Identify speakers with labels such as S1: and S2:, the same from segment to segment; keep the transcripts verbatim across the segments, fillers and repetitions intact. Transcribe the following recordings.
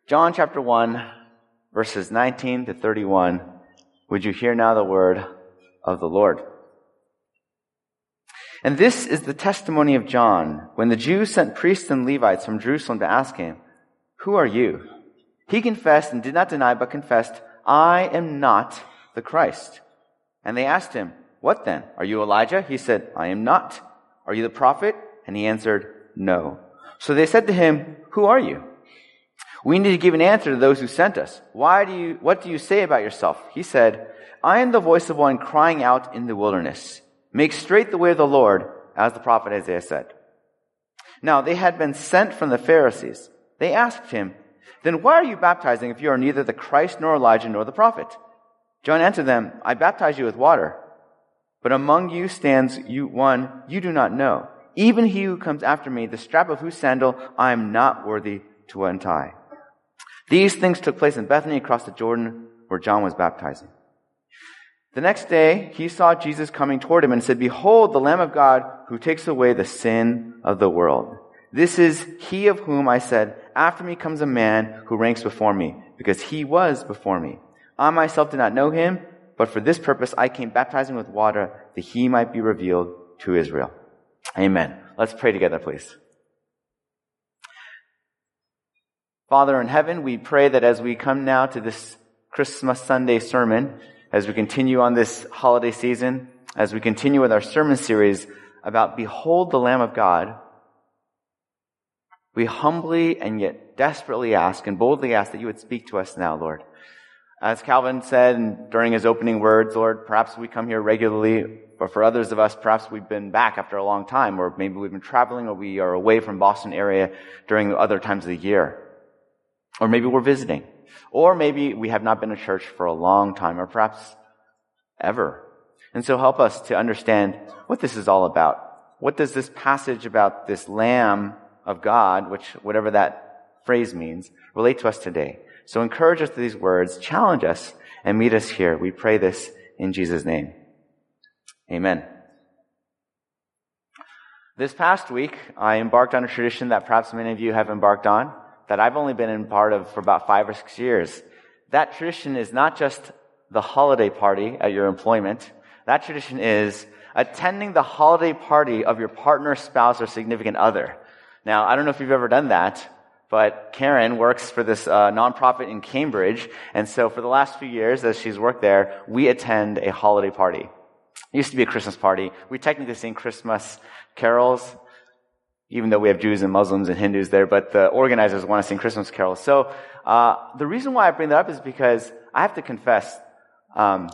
S1: John chapter one, verses nineteen to thirty-one. Would you hear now the word of the Lord? And this is the testimony of John, when the Jews sent priests and Levites from Jerusalem to ask him, "Who are you?" He confessed and did not deny, but confessed, "I am not the Christ." And they asked him, "What then? Are you Elijah?" He said, "I am not." "Are you the prophet?" And he answered, "No." So they said to him, "Who are you?" "We need to give an answer to those who sent us. Why do you, what do you say about yourself?" He said, "I am the voice of one crying out in the wilderness. Make straight the way of the Lord, as the prophet Isaiah said." Now they had been sent from the Pharisees. They asked him, "Then why are you baptizing if you are neither the Christ nor Elijah nor the prophet?" John answered them, "I baptize you with water, but among you stands you one you do not know, even he who comes after me, the strap of whose sandal I am not worthy to untie." These things took place in Bethany across the Jordan, where John was baptizing. The next day he saw Jesus coming toward him and said, "Behold, the Lamb of God who takes away the sin of the world. This is he of whom I said, 'After me comes a man who ranks before me, because he was before me.' I myself did not know him, but for this purpose I came baptizing with water, that he might be revealed to Israel." Amen. Let's pray together, please. Father in heaven, we pray that as we come now to this Christmas Sunday sermon, as we continue on this holiday season, as we continue with our sermon series about Behold the Lamb of God, we humbly and yet desperately ask and boldly ask that you would speak to us now, Lord. As Calvin said during his opening words, Lord, perhaps we come here regularly, but for others of us, perhaps we've been back after a long time, or maybe we've been traveling, or we are away from Boston area during other times of the year. Or maybe we're visiting. Or maybe we have not been to church for a long time, or perhaps ever. And so help us to understand what this is all about. What does this passage about this Lamb of God, which whatever that phrase means, relate to us today? So encourage us to these words, challenge us, and meet us here. We pray this in Jesus' name. Amen. This past week, I embarked on a tradition that perhaps many of you have embarked on, that I've only been in part of for about five or six years. That tradition is not just the holiday party at your employment. That tradition is attending the holiday party of your partner, spouse, or significant other. Now, I don't know if you've ever done that, but Karen works for this uh, nonprofit in Cambridge, and so for the last few years, as she's worked there, we attend a holiday party. It used to be a Christmas party. We technically sing Christmas carols, even though we have Jews and Muslims and Hindus there, but the organizers want to sing Christmas carols. So uh the reason why I bring that up is because I have to confess, um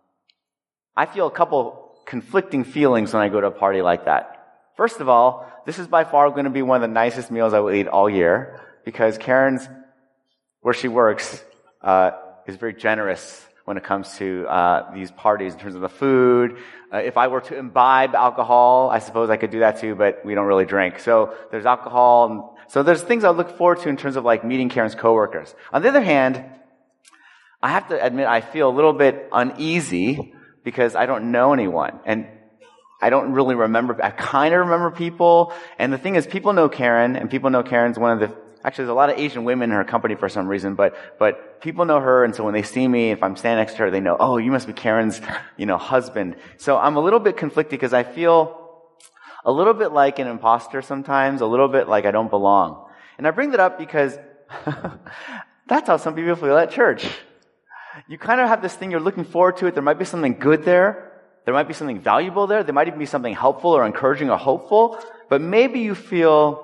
S1: I feel a couple conflicting feelings when I go to a party like that. First of all, this is by far going to be one of the nicest meals I will eat all year, because Karen's, where she works, uh is very generous when it comes to uh these parties in terms of the food. Uh, if I were to imbibe alcohol, I suppose I could do that too, but we don't really drink. So there's alcohol. So there's things I look forward to in terms of like meeting Karen's coworkers. On the other hand, I have to admit I feel a little bit uneasy because I don't know anyone. And I don't really remember, I kind of remember people. And the thing is, people know Karen, and people know Karen's one of the, actually there's a lot of Asian women in her company for some reason, but, but people know her, and so when they see me, if I'm standing next to her, they know, oh, you must be Karen's, you know, husband. So I'm a little bit conflicted because I feel a little bit like an imposter sometimes, a little bit like I don't belong. And I bring that up because that's how some people feel at church. You kind of have this thing, you're looking forward to it, there might be something good there, there might be something valuable there, there might even be something helpful or encouraging or hopeful, but maybe you feel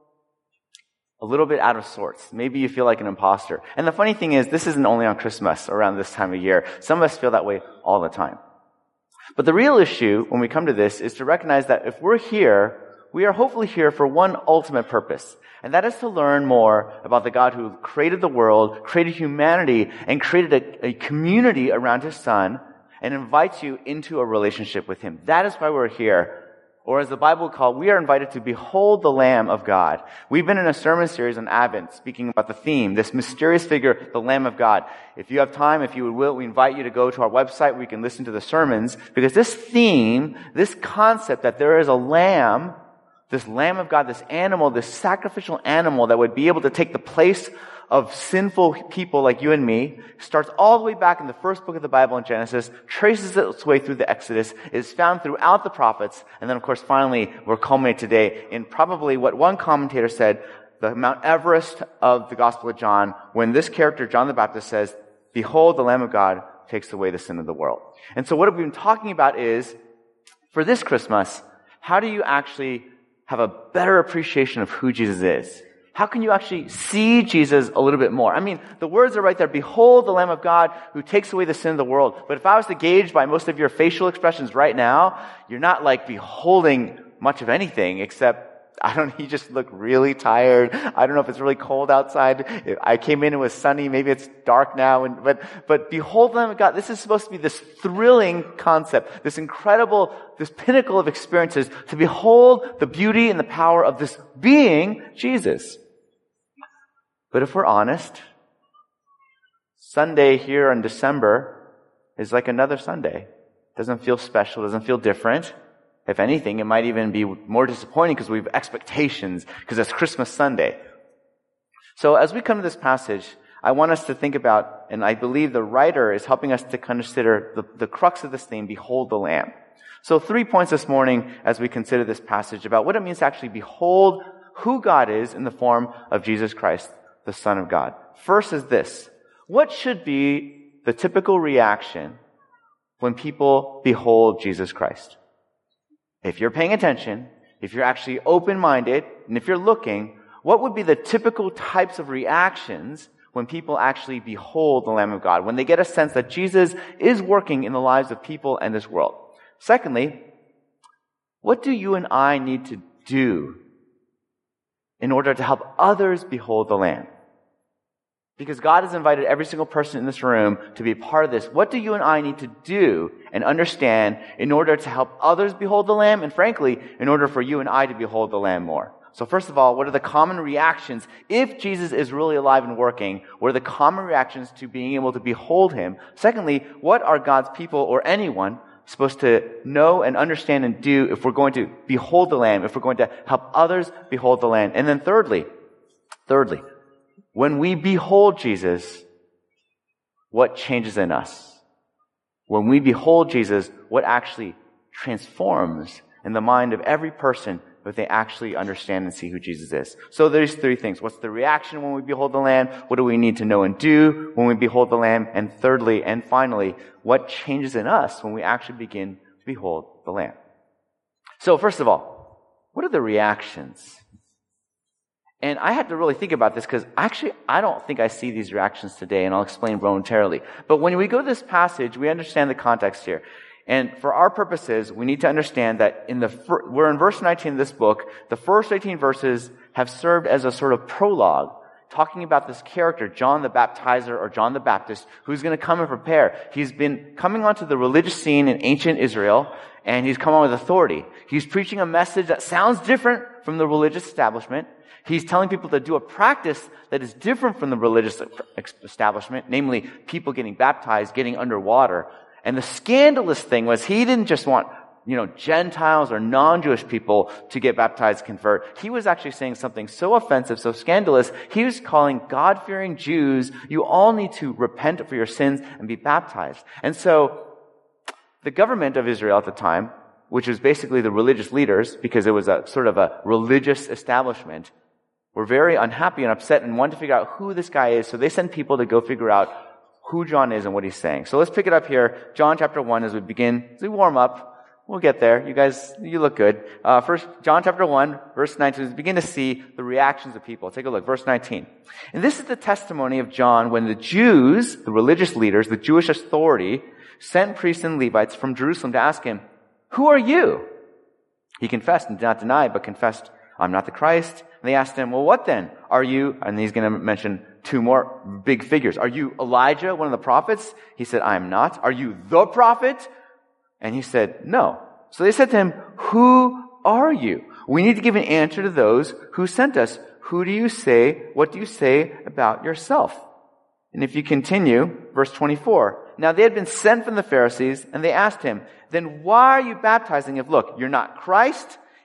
S1: a little bit out of sorts. Maybe you feel like an imposter. And the funny thing is, this isn't only on Christmas around this time of year. Some of us feel that way all the time. But the real issue when we come to this is to recognize that if we're here, we are hopefully here for one ultimate purpose. And that is to learn more about the God who created the world, created humanity, and created a, a community around His Son, and invites you into a relationship with Him. That is why we're here. Or as the Bible called, we are invited to behold the Lamb of God. We've been in a sermon series on Advent speaking about the theme, this mysterious figure, the Lamb of God. If you have time, if you will, we invite you to go to our website where you can listen to the sermons, because this theme, this concept that there is a Lamb this Lamb of God, this animal, this sacrificial animal that would be able to take the place of sinful people like you and me, starts all the way back in the first book of the Bible in Genesis, traces its way through the Exodus, is found throughout the prophets, and then of course finally we're culminating today in probably what one commentator said, the Mount Everest of the Gospel of John, when this character, John the Baptist, says, "Behold, the Lamb of God takes away the sin of the world." And so what we've been talking about is, for this Christmas, how do you actually have a better appreciation of who Jesus is? How can you actually see Jesus a little bit more? I mean, the words are right there. Behold the Lamb of God who takes away the sin of the world. But if I was to gauge by most of your facial expressions right now, you're not like beholding much of anything except, I don't know, you just look really tired. I don't know if it's really cold outside. I came in, it was sunny. Maybe it's dark now. And, but, but behold the Lamb of God. This is supposed to be this thrilling concept, this incredible, this pinnacle of experiences, to behold the beauty and the power of this being, Jesus. But if we're honest, Sunday here in December is like another Sunday. Doesn't feel special, doesn't feel different. If anything, it might even be more disappointing because we have expectations, because it's Christmas Sunday. So as we come to this passage, I want us to think about, and I believe the writer is helping us to consider the, the crux of this theme, behold the Lamb. So three points this morning as we consider this passage about what it means to actually behold who God is in the form of Jesus Christ, the Son of God. First is this: what should be the typical reaction when people behold Jesus Christ? If you're paying attention, if you're actually open-minded, and if you're looking, what would be the typical types of reactions when people actually behold the Lamb of God, when they get a sense that Jesus is working in the lives of people and this world? Secondly, what do you and I need to do in order to help others behold the Lamb? Because God has invited every single person in this room to be a part of this. What do you and I need to do and understand in order to help others behold the Lamb, and frankly, in order for you and I to behold the Lamb more? So first of all, what are the common reactions? If Jesus is really alive and working, what are the common reactions to being able to behold Him? Secondly, what are God's people or anyone supposed to know and understand and do if we're going to behold the Lamb, if we're going to help others behold the Lamb? And then thirdly, thirdly, when we behold Jesus, what changes in us? When we behold Jesus, what actually transforms in the mind of every person if they actually understand and see who Jesus is? So there's three things. What's the reaction when we behold the Lamb? What do we need to know and do when we behold the Lamb? And thirdly, and finally, what changes in us when we actually begin to behold the Lamb? So first of all, what are the reactions? And I had to really think about this because actually I don't think I see these reactions today, and I'll explain momentarily. But when we go to this passage, we understand the context here. And for our purposes, we need to understand that in the fir- we're in verse nineteen of this book. The first eighteen verses have served as a sort of prologue, talking about this character, John the Baptizer or John the Baptist, who's going to come and prepare. He's been coming onto the religious scene in ancient Israel, and he's come on with authority. He's preaching a message that sounds different from the religious establishment. He's telling people to do a practice that is different from the religious establishment, namely people getting baptized, getting underwater. And the scandalous thing was he didn't just want, you know, Gentiles or non-Jewish people to get baptized, convert. He was actually saying something so offensive, so scandalous. He was calling God-fearing Jews, you all need to repent for your sins and be baptized. And so the government of Israel at the time, which was basically the religious leaders, because it was a sort of a religious establishment, were very unhappy and upset and wanted to figure out who this guy is. So they sent people to go figure out who John is and what he's saying. So let's pick it up here. John chapter one, as we begin, as we warm up. We'll get there. You guys, you look good. Uh, first, John chapter one, verse nineteen, as we begin to see the reactions of people. Take a look. Verse nineteen. And this is the testimony of John when the Jews, the religious leaders, the Jewish authority, sent priests and Levites from Jerusalem to ask him, "Who are you?" He confessed and did not deny, but confessed, "I'm not the Christ." And they asked him, "Well, what then? Are you," and he's going to mention two more big figures. "Are you Elijah, one of the prophets?" He said, "I am not." "Are you the prophet?" And he said, "No." So they said to him, "Who are you? We need to give an answer to those who sent us. Who do you say, what do you say about yourself?" And if you continue, verse twenty-four, now they had been sent from the Pharisees, and they asked him, "Then why are you baptizing if, look, you're not Christ,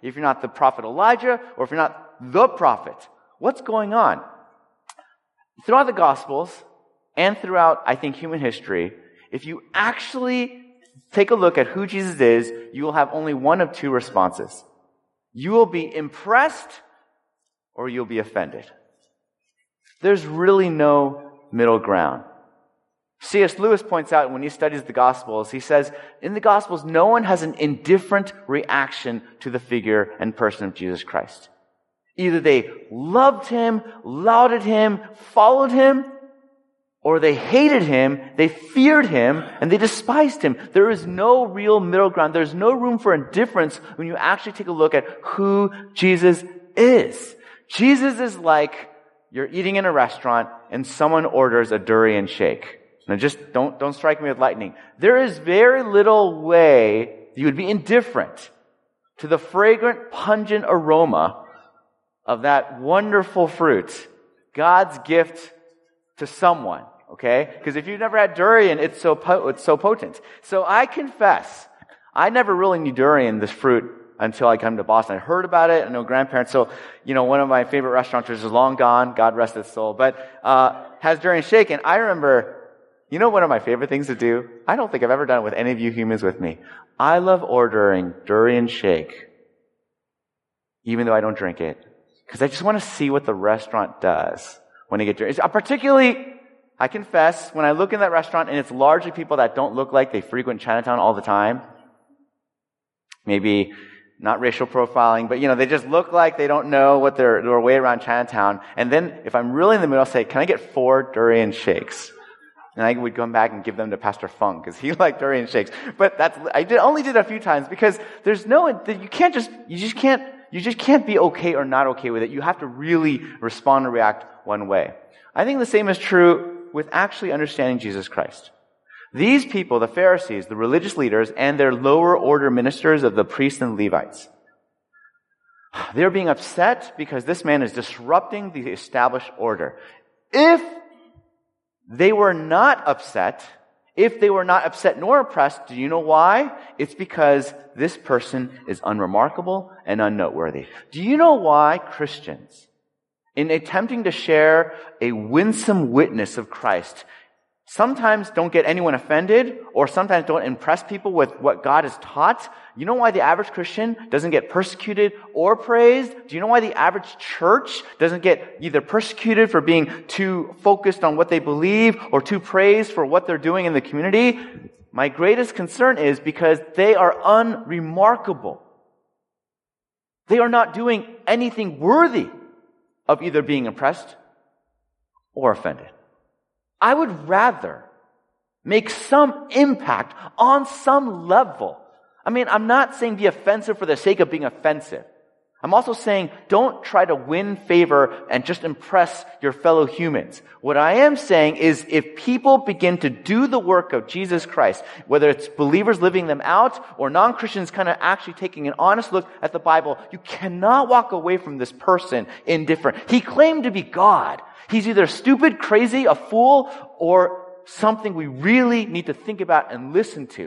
S1: if you're not the prophet Elijah, or if you're not the prophet. What's going on? Throughout the Gospels, and throughout, I think, human history, if you actually take a look at who Jesus is, you will have only one of two responses. You will be impressed, or you'll be offended. There's really no middle ground. C S Lewis points out when he studies the Gospels, he says, in the Gospels, no one has an indifferent reaction to the figure and person of Jesus Christ. Either they loved him, lauded him, followed him, or they hated him, they feared him, and they despised him. There is no real middle ground. There's no room for indifference when you actually take a look at who Jesus is. Jesus is like you're eating in a restaurant and someone orders a durian shake. Now just don't, don't strike me with lightning. There is very little way you would be indifferent to the fragrant, pungent aroma of that wonderful fruit, God's gift to someone, okay? Because if you've never had durian, it's so po- it's so potent. So I confess, I never really knew durian, this fruit, until I come to Boston. I heard about it. I know grandparents. So, you know, one of my favorite restaurants is long gone, God rest its soul, but uh has durian shake. And I remember, you know, one of my favorite things to do? I don't think I've ever done it with any of you humans with me. I love ordering durian shake, even though I don't drink it, because I just want to see what the restaurant does when I get durian. Particularly, I confess, when I look in that restaurant and it's largely people that don't look like they frequent Chinatown all the time, maybe not racial profiling, but, you know, they just look like they don't know what their, their way around Chinatown. And then if I'm really in the middle, I'll say, can I get four durian shakes? And I would come back and give them to Pastor Fung because he liked durian shakes. But that's, I did, only did it a few times because there's no, you can't just, you just can't, you just can't be okay or not okay with it. You have to really respond and react one way. I think the same is true with actually understanding Jesus Christ. These people, the Pharisees, the religious leaders, and their lower order ministers of the priests and Levites, they're being upset because this man is disrupting the established order. If they were not upset, if they were not upset nor oppressed, do you know why? It's because this person is unremarkable and unnoteworthy. Do you know why Christians, in attempting to share a winsome witness of Christ, sometimes don't get anyone offended, or sometimes don't impress people with what God has taught? You know why the average Christian doesn't get persecuted or praised? Do you know why the average church doesn't get either persecuted for being too focused on what they believe or too praised for what they're doing in the community? My greatest concern is because they are unremarkable. They are not doing anything worthy of either being impressed or offended. I would rather make some impact on some level. I mean, I'm not saying be offensive for the sake of being offensive. I'm also saying don't try to win favor and just impress your fellow humans. What I am saying is if people begin to do the work of Jesus Christ, whether it's believers living them out or non-Christians kind of actually taking an honest look at the Bible, you cannot walk away from this person indifferent. He claimed to be God. He's either stupid, crazy, a fool, or something we really need to think about and listen to.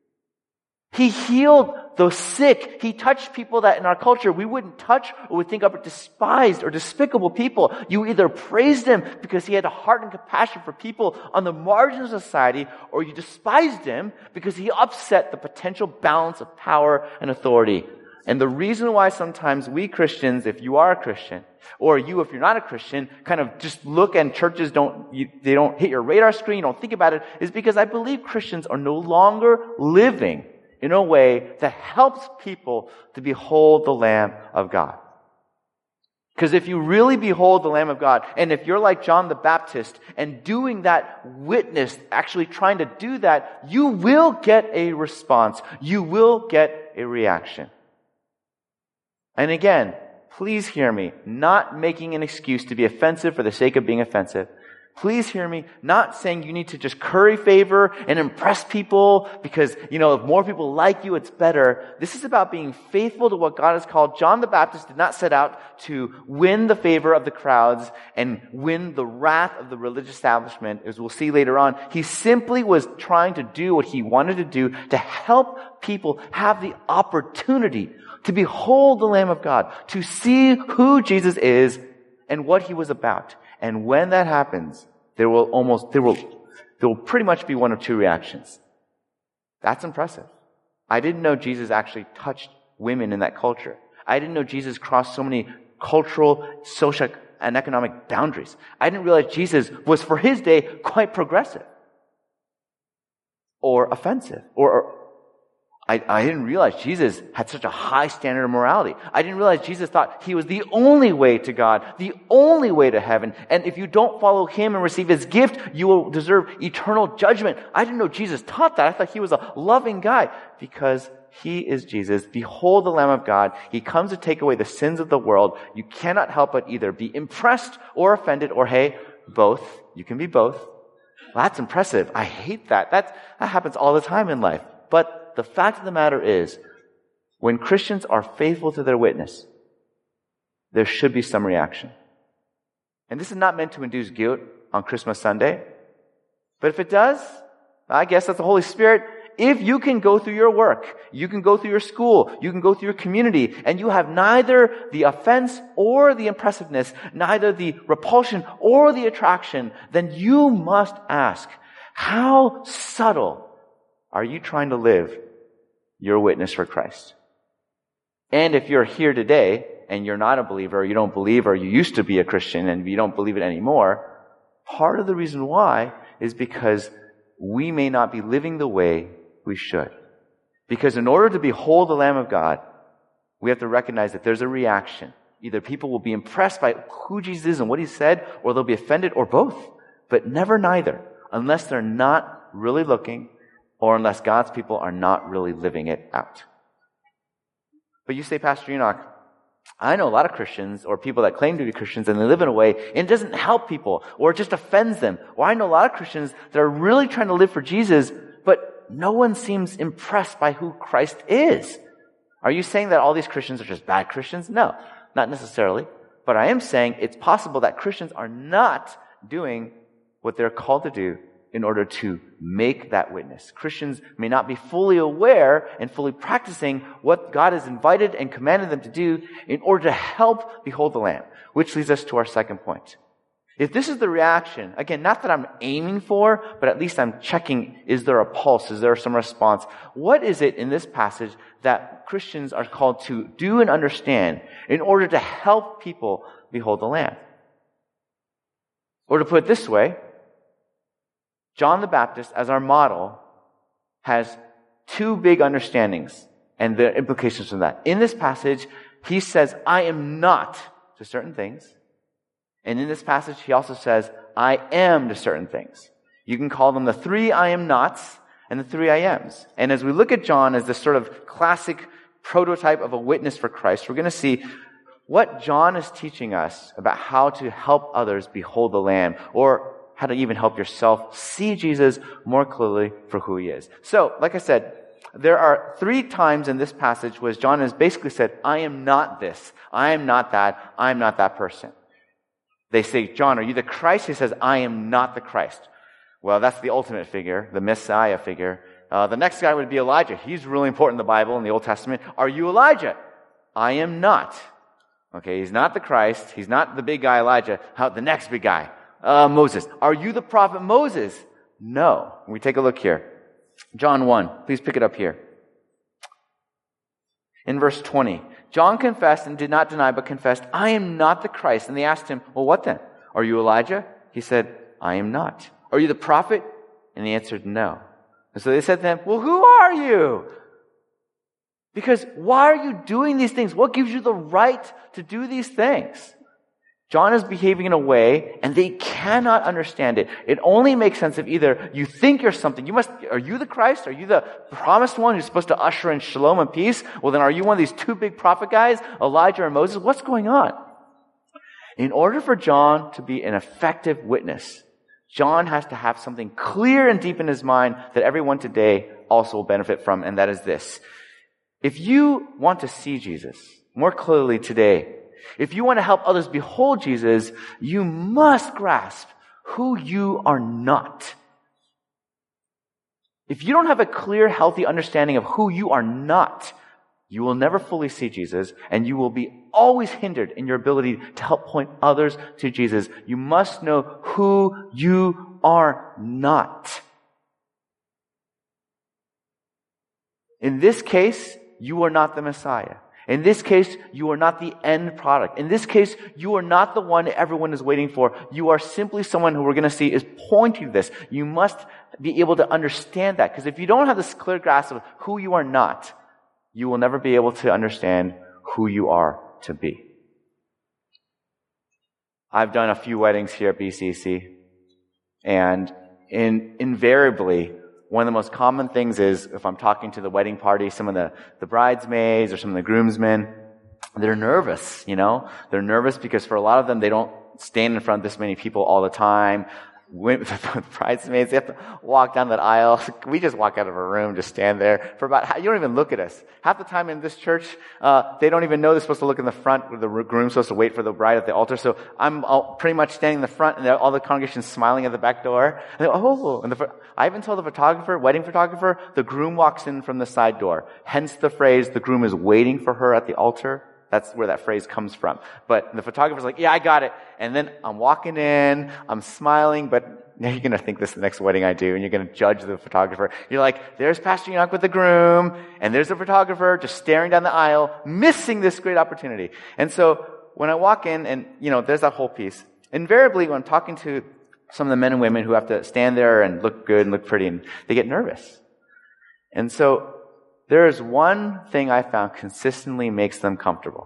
S1: He healed those sick. He touched people that in our culture we wouldn't touch or would think of despised or despicable people. You either praised him because he had a heart and compassion for people on the margins of society, or you despised him because he upset the potential balance of power and authority. And the reason why sometimes we Christians, if you are a Christian, or you if you're not a Christian, kind of just look and churches don't, you, they don't hit your radar screen, you don't think about it, is because I believe Christians are no longer living in a way that helps people to behold the Lamb of God. Because if you really behold the Lamb of God, and if you're like John the Baptist and doing that witness, actually trying to do that, you will get a response. You will get a reaction. And again, please hear me, not making an excuse to be offensive for the sake of being offensive. Please hear me, not saying you need to just curry favor and impress people because, you know, if more people like you, it's better. This is about being faithful to what God has called. John the Baptist did not set out to win the favor of the crowds and win the wrath of the religious establishment, as we'll see later on. He simply was trying to do what he wanted to do to help people have the opportunity to behold the Lamb of God, to see who Jesus is and what he was about. And when that happens, there will almost, there will, there will pretty much be one of two reactions. That's impressive. I didn't know Jesus actually touched women in that culture. I didn't know Jesus crossed so many cultural, social, and economic boundaries. I didn't realize Jesus was, for his day, quite progressive. Or offensive. Or, or I, I didn't realize Jesus had such a high standard of morality. I didn't realize Jesus thought he was the only way to God, the only way to heaven. And if you don't follow him and receive his gift, you will deserve eternal judgment. I didn't know Jesus taught that. I thought he was a loving guy. Because he is Jesus. Behold the Lamb of God. He comes to take away the sins of the world. You cannot help but either be impressed or offended, or hey, both. You can be both. Well, that's impressive. I hate that. That's, that happens all the time in life. But the fact of the matter is, when Christians are faithful to their witness, there should be some reaction. And this is not meant to induce guilt on Christmas Sunday. But if it does, I guess that's the Holy Spirit. If you can go through your work, you can go through your school, you can go through your community, and you have neither the offense or the impressiveness, neither the repulsion or the attraction, then you must ask, how subtle are you trying to live your witness for Christ? And if you're here today and you're not a believer, or you don't believe, or you used to be a Christian and you don't believe it anymore, part of the reason why is because we may not be living the way we should. Because in order to behold the Lamb of God, we have to recognize that there's a reaction. Either people will be impressed by who Jesus is and what he said, or they'll be offended, or both. But never neither, unless they're not really looking, or unless God's people are not really living it out. But you say, Pastor Enoch, I know a lot of Christians, or people that claim to be Christians, and they live in a way, and it doesn't help people, or it just offends them. Or I know a lot of Christians that are really trying to live for Jesus, but no one seems impressed by who Christ is. Are you saying that all these Christians are just bad Christians? No, not necessarily. But I am saying it's possible that Christians are not doing what they're called to do in order to make that witness. Christians may not be fully aware and fully practicing what God has invited and commanded them to do in order to help behold the Lamb. Which leads us to our second point. If this is the reaction, again, not that I'm aiming for, but at least I'm checking, is there a pulse? Is there some response? What is it in this passage that Christians are called to do and understand in order to help people behold the Lamb? Or to put it this way, John the Baptist, as our model, has two big understandings and the implications from that. In this passage, he says, I am not to certain things. And in this passage, he also says, I am to certain things. You can call them the three I am nots and the three I ams. And as we look at John as this sort of classic prototype of a witness for Christ, we're going to see what John is teaching us about how to help others behold the Lamb, or how to even help yourself see Jesus more clearly for who he is. So, like I said, there are three times in this passage where John has basically said, I am not this, I am not that, I am not that person. They say, John, are you the Christ? He says, I am not the Christ. Well, that's the ultimate figure, the Messiah figure. Uh, the next guy would be Elijah. He's really important in the Bible, in the Old Testament. Are you Elijah? I am not. Okay, he's not the Christ. He's not the big guy Elijah. How the next big guy? Uh, Moses. Are you the prophet Moses? No. We take a look here. John one. Please pick it up here. In verse twenty. John confessed and did not deny, but confessed, I am not the Christ. And they asked him, well, what then? Are you Elijah? He said, I am not. Are you the prophet? And he answered, no. And so they said to him, well, who are you? Because why are you doing these things? What gives you the right to do these things? John is behaving in a way, and they cannot understand it. It only makes sense if either you think you're something. You must, are you the Christ? Are you the promised one who's supposed to usher in shalom and peace? Well, then are you one of these two big prophet guys, Elijah and Moses? What's going on? In order for John to be an effective witness, John has to have something clear and deep in his mind that everyone today also will benefit from, and that is this. If you want to see Jesus more clearly today, if you want to help others behold Jesus, you must grasp who you are not. If you don't have a clear, healthy understanding of who you are not, You will never fully see Jesus, and you will be always hindered in your ability to help point others to Jesus. You must know who you are not. In this case, you are not the Messiah. In this case, you are not the end product. In this case, you are not the one everyone is waiting for. You are simply someone who we're going to see is pointing to this. You must be able to understand that, because if you don't have this clear grasp of who you are not, you will never be able to understand who you are to be. I've done a few weddings here at B C C, and in, invariably, one of the most common things is, if I'm talking to the wedding party, some of the, the bridesmaids or some of the groomsmen, they're nervous, you know? They're nervous because for a lot of them, they don't stand in front of this many people all the time. When, the bridesmaids, they have to walk down that aisle. We just walk out of a room, just stand there for about, you don't even look at us. Half the time in this church, uh, they don't even know they're supposed to look in the front, where the groom's supposed to wait for the bride at the altar. So I'm all, pretty much standing in the front, and all the congregation's smiling at the back door. And they, oh, and the, I even told the photographer, wedding photographer, the groom walks in from the side door. Hence the phrase, the groom is waiting for her at the altar. That's where that phrase comes from. But the photographer's like, yeah, I got it. And then I'm walking in, I'm smiling, but now you're going to think this is the next wedding I do, and you're going to judge the photographer. You're like, there's Pastor Enoch with the groom, and there's the photographer just staring down the aisle, missing this great opportunity. And so when I walk in, and, you know, there's that whole piece. Invariably, when I'm talking to some of the men and women who have to stand there and look good and look pretty, and they get nervous. And so there is one thing I found consistently makes them comfortable.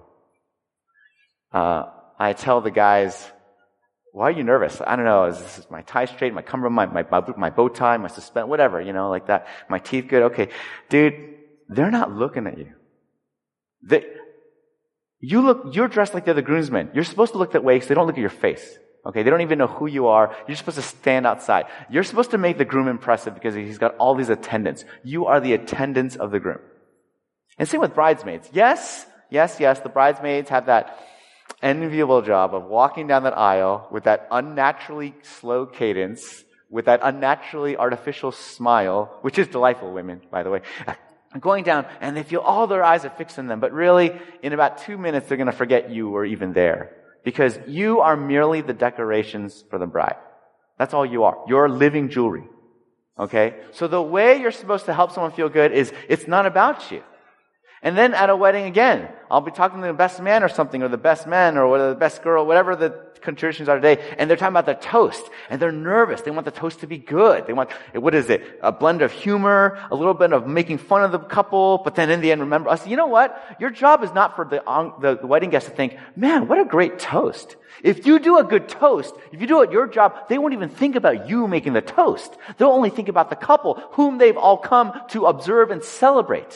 S1: Uh, I tell the guys, why are you nervous? I don't know. Is this my tie straight? My cummerbund, my, my, my bow tie, my suspend, whatever, you know, like that. My teeth good? Okay. Dude, they're not looking at you. They, you look, you're dressed like the other groomsmen. You're supposed to look that way because they don't look at your face. Okay, they don't even know who you are. You're supposed to stand outside. You're supposed to make the groom impressive because he's got all these attendants. You are the attendants of the groom. And same with bridesmaids. Yes, yes, yes, the bridesmaids have that enviable job of walking down that aisle with that unnaturally slow cadence, with that unnaturally artificial smile, which is delightful, women, by the way, going down, and they feel all their eyes are fixed on them. But really, in about two minutes, they're going to forget you were even there. Because you are merely the decorations for the bride. That's all you are. You're living jewelry. Okay? So the way you're supposed to help someone feel good is, it's not about you. And then at a wedding again, I'll be talking to the best man or something, or the best man, or the best girl, whatever the traditions are today, and they're talking about their toast, and they're nervous. They want the toast to be good. They want, what is it? A blend of humor, a little bit of making fun of the couple, but then in the end, remember us. You know what? Your job is not for the, the, the wedding guests to think, man, what a great toast. If you do a good toast, if you do it your job, they won't even think about you making the toast. They'll only think about the couple whom they've all come to observe and celebrate.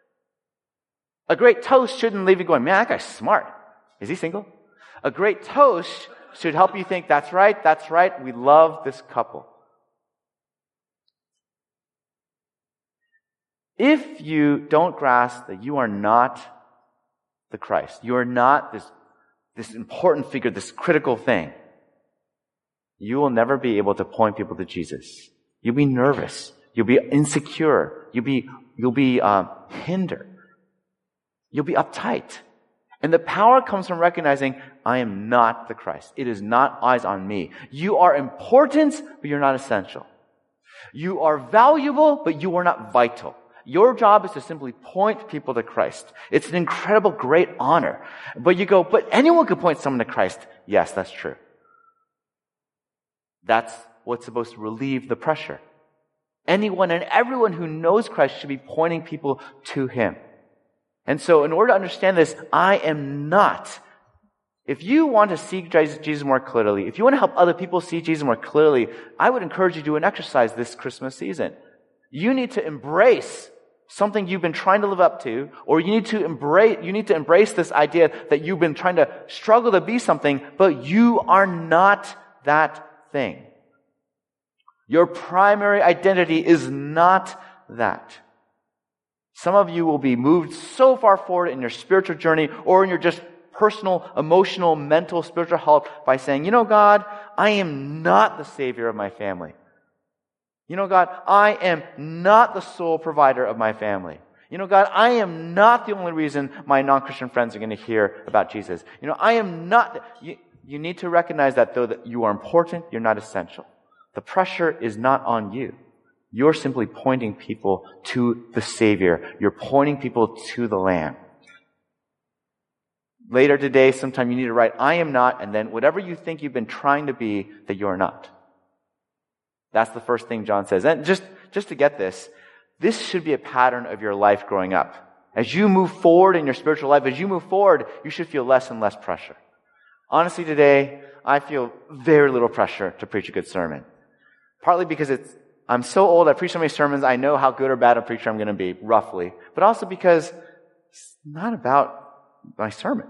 S1: A great toast shouldn't leave you going, man, that guy's smart. Is he single? A great toast should help you think, that's right, that's right, we love this couple. If you don't grasp that you are not the Christ, you are not this, this important figure, this critical thing, you will never be able to point people to Jesus. You'll be nervous. You'll be insecure. You'll be, you'll be um, hindered. You'll be uptight. And the power comes from recognizing, I am not the Christ. It is not eyes on me. You are important, but you're not essential. You are valuable, but you are not vital. Your job is to simply point people to Christ. It's an incredible, great honor. But you go, but anyone could point someone to Christ. Yes, that's true. That's what's supposed to relieve the pressure. Anyone and everyone who knows Christ should be pointing people to Him. And so in order to understand this, I am not. If you want to see Jesus more clearly, if you want to help other people see Jesus more clearly, I would encourage you to do an exercise this Christmas season. You need to embrace something you've been trying to live up to, or you need to embrace, you need to embrace this idea that you've been trying to struggle to be something, but you are not that thing. Your primary identity is not that. Some of you will be moved so far forward in your spiritual journey or in your just personal, emotional, mental, spiritual health by saying, you know, God, I am not the savior of my family. You know, God, I am not the sole provider of my family. You know, God, I am not the only reason my non-Christian friends are going to hear about Jesus. You know, I am not, you, you need to recognize that though that you are important, you're not essential. The pressure is not on you. You're simply pointing people to the Savior. You're pointing people to the Lamb. Later today, sometime you need to write, I am not, and then whatever you think you've been trying to be, that you're not. That's the first thing John says. And just, just to get this, this should be a pattern of your life growing up. As you move forward in your spiritual life, as you move forward, you should feel less and less pressure. Honestly, today, I feel very little pressure to preach a good sermon. Partly because it's, I'm so old, I preach so many sermons, I know how good or bad a preacher I'm going to be, roughly. But also because it's not about my sermon.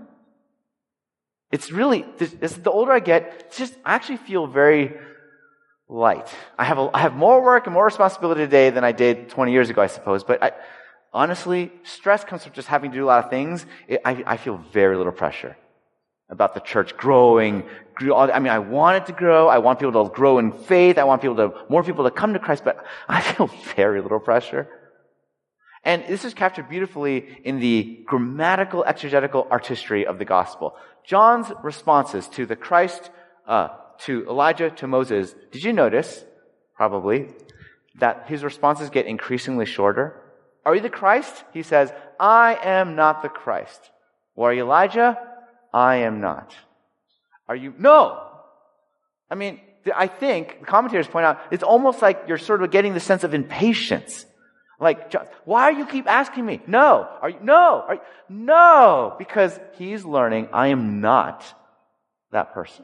S1: It's really, this, this, the older I get, it's just, I actually feel very light. I have a, I have more work and more responsibility today than I did twenty years ago, I suppose. But I, honestly, stress comes from just having to do a lot of things. It, I, I feel very little pressure about the church growing. I mean, I want it to grow. I want people to grow in faith. I want people to, more people to come to Christ, but I feel very little pressure. And this is captured beautifully in the grammatical, exegetical artistry of the gospel. John's responses to the Christ, uh, to Elijah, to Moses, did you notice, probably, that his responses get increasingly shorter? Are you the Christ? He says, I am not the Christ. Or are you Elijah? I am not. Are you? No! I mean, I think, the commentators point out, it's almost like you're sort of getting the sense of impatience. Like, why do you keep asking me? No. Are you? No. Are you? No. Because he's learning, I am not that person.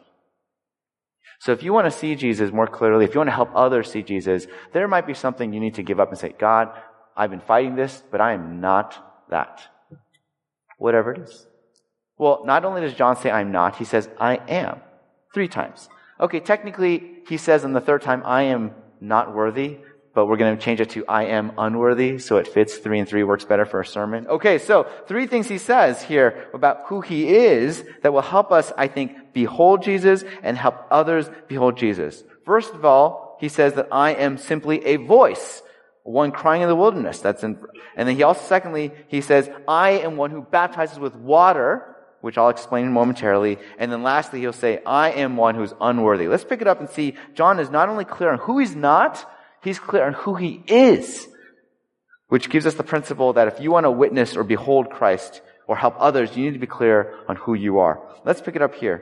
S1: So if you want to see Jesus more clearly, if you want to help others see Jesus, there might be something you need to give up and say, God, I've been fighting this, but I am not that. Whatever it is. Well, not only does John say I'm not, he says I am. Three times. Okay, technically, he says on the third time, I am not worthy, but we're going to change it to I am unworthy, so it fits. Three and three works better for a sermon. Okay, so three things he says here about who he is that will help us, I think, behold Jesus and help others behold Jesus. First of all, he says that I am simply a voice, one crying in the wilderness. That's in, and then he also, secondly, he says, I am one who baptizes with water, which I'll explain momentarily. And then lastly, he'll say, I am one who's unworthy. Let's pick it up and see John is not only clear on who he's not, he's clear on who he is, which gives us the principle that if you want to witness or behold Christ or help others, you need to be clear on who you are. Let's pick it up here.